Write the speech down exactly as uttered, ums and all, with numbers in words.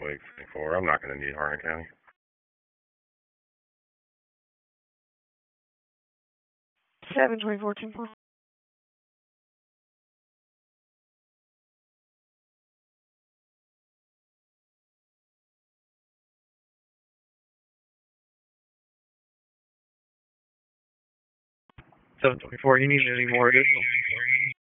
Wake twenty-four. I'm not going to need Harlan County. seven twenty-four ten four. seven twenty-four, you need any more additional?